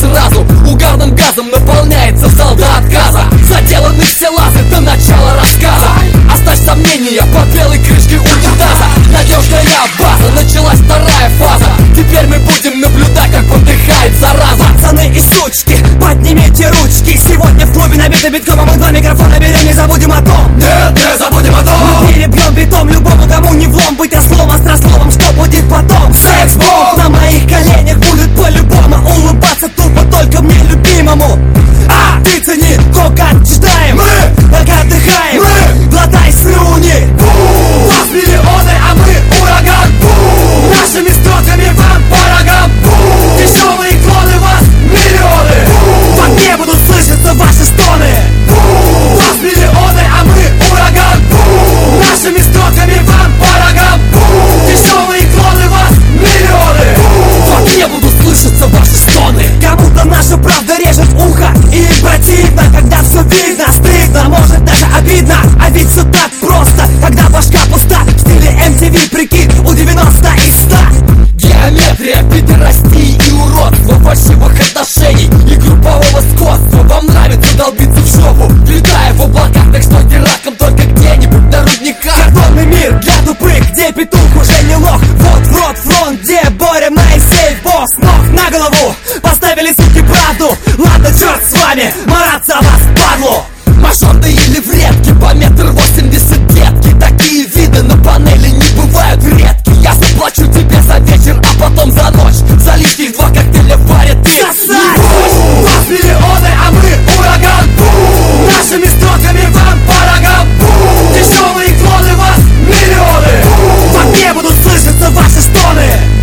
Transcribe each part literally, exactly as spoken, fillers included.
сразу. Угарным газом наполняется зал до отказа. Заделаны все лазы до начала рассказа. Оставь сомнения под белой крышкой унитаза. Надежная база, началась вторая фаза. Теперь мы будем наблюдать, как подыхает зараза. Пацаны и сучки, поднимите ручки. Сегодня в клубе набито битком, а мы два микрофона берем, не забудем о том. Нет, не забудем о том. Мы перебьем битом любому, кому не влом. Быть ослом, острословом, что будет потом? Секс-бомб! На моих коленях будет по-любому улыбаться тупо только мне любимому. А ты цени то, как читаем, мы, пока отдыхаем, мы, глотай слюни. Вас миллионы, а мы ураган. Нашими строками вам по рогам. Веселые клоны, вас миллионы. В огне будут слышаться ваши стоны. Вас миллионы, а мы ураган. Нашими строками вам по рогам. Веселые клоны, вас миллионы. В огне будут слышаться ваши стоны. Кому-то наша правда режет ухо и противно, когда все видно, стыдно, может даже обидно. А ведь все так просто, когда башка пуста. В стиле эм ти ви прикид у девяносто из ста. Геометрия пидорастии и уродства, фальшивых отношений и группового скотства. Вам нравится долбиться в жопу, летая в облаках, так что не раком, только где-нибудь на рудниках. Картонный мир для тупых, где петух уже не лох. Вот в рот фронт, где Боря Моисеев босс. Ног на голову, поставили суки правду. Ладно, черт с вами, мараться вас падлу. Мажорные или вредки, по метр восемьдесят детки. Такие виды на панели не бывают редки. Я заплачу тебе за вечер, а потом за ночь. За лишних два коктейля варят ты. Сосать! Вас миллионы, а мы ураган. Нашими строками вам по рогам. Веселые клоны, вас миллионы. В огне будут слышаться ваши стоны.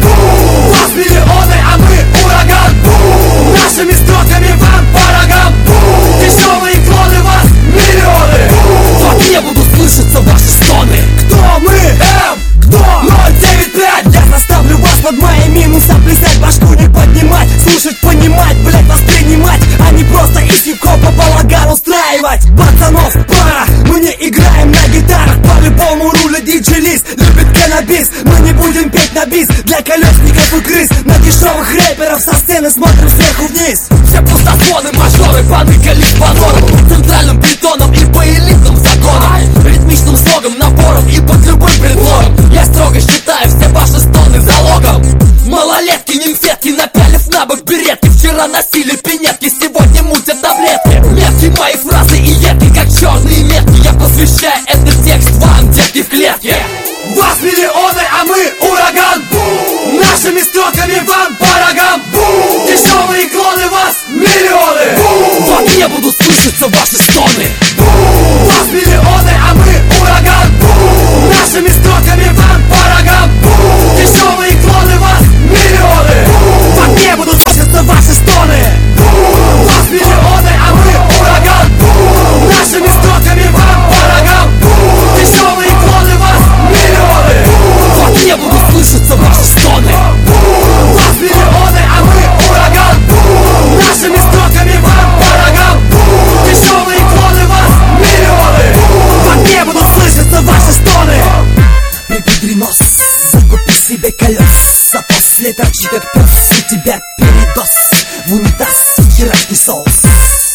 Вас миллионы, а мы ураган. Нашими строками вам по рогам. Веселые клоны, вас миллионы. В огне будут слышаться ваши стоны. Кто мы? М, Кто? ноль девять пять. Я заставлю вас под мои минусы плясать, башку не поднимать, слушать, понимать, блять, воспринимать, а не просто из хип-хопа балаган устраивать. Пацанов пара, мы не играем на гитарах, по-любому руля диджей-лист, любит каннабис. Мы не будем петь на бис для колесников и крыс. На дешевых рэперов со сцены смотрим сверху вниз. Все пустозвоны, мажоры поныкались по норам, центральным бетоном и по элитным законам, ритмичным слогом, набором и под любым предлогом. Я строго считаю все ваши стоны залогом. Малолетки, нимфетки, напялив на бок беретки. Вчера носили пинетки, сегодня мутят таблетки. Метки мои фразы и едки, как черные метки. Я посвящаю этот текст вам, детки в клетке. Вас миллионы, а мы ураган. Нашими строками вам по рогам. Веселые клоны, вас миллионы. В огне будут слышаться ваши стоны. Вас миллионы, а мы ураган. Нашими строками вам по рогам. Веселые клоны, вас миллионы. В огне будут слышаться ваши стоны. Вас миллионы, а мы ураган. Нашими строками вам по рогам. Веселые клоны, вас миллионы. В огне будут слышаться ваши стоны. Вас миллионы, а мы ураган. Нашими строками вам по рогам. Веселые клоны, вас миллионы. В огне будут слышаться ваши стоны. Припудренос, закупи себе колес, а после торчи как пес. У тебя передоз, в унитаз вчерашний соус.